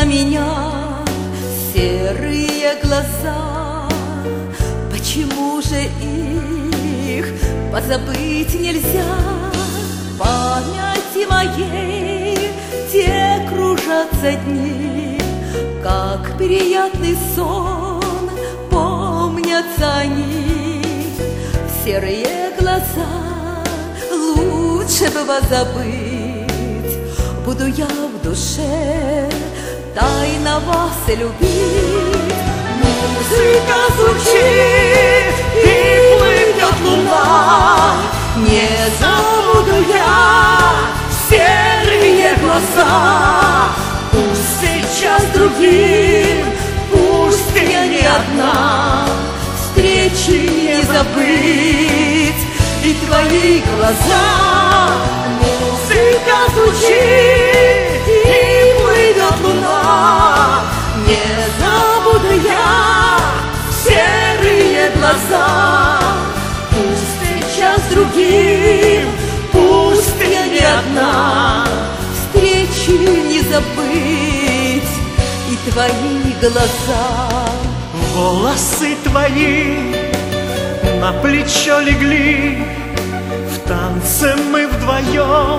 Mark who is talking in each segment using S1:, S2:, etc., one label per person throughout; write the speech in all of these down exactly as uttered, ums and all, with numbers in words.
S1: меня серые глаза. Почему же их позабыть нельзя? В памяти моей те кружатся дни, как приятный сон, помнятся они. Серые глаза лучше бы вас забыть. Буду я в душе тайно вас любить. Музыка звучит и плывет луна. Не забуду я серые глаза. Пусть сейчас другим, пусть я не одна. Встречи не забыть и твои глаза. Музыка звучит и плывет луна. Не забуду я серые глаза. Пусть сейчас другим, пусть я не одна. Встречи не забыть и твои глаза.
S2: Волосы твои на плечо легли, в танце мы вдвоем,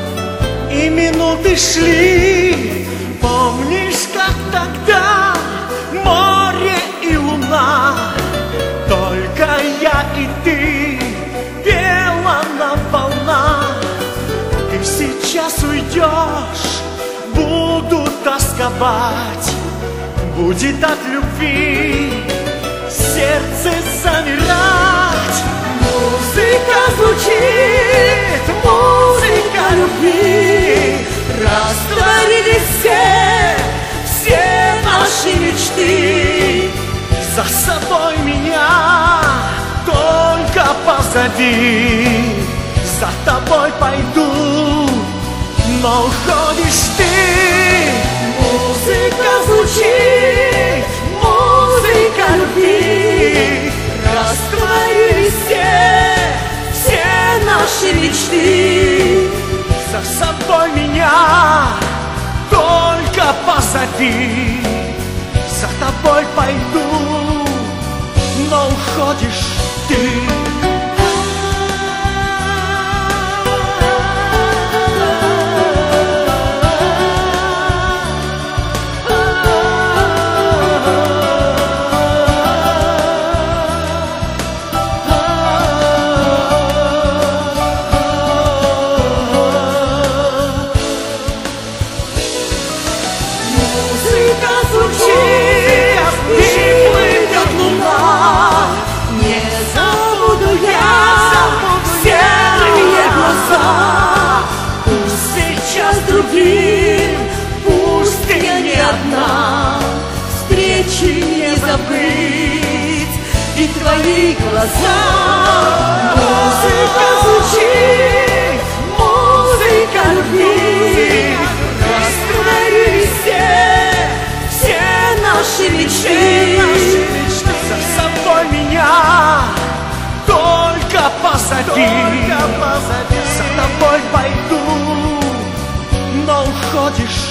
S2: и минуты шли. Помнишь, как тогда море и луна, только я и ты, пела нам волна. Ты сейчас уйдешь, буду тосковать, будет от любви сердце замирать. Музыка звучит, музыка любви. Растворились все, все наши мечты. За собой меня только позови. За тобой пойду, но уходишь ты. Музыка звучит, музыка любви. Растворились все, все наши мечты. За собой меня только позови. За тобой пойду, но уходишь ты. Музыка звучит, и плывет луна. Не забуду я серые глаза. Пусть сейчас другим, пусть я не одна. Встречи не забыть и твои глаза. Музыка звучит, музыка любви. Растворились все, все наши мечты. За собой меня только позови. За тобой пойду, но уходишь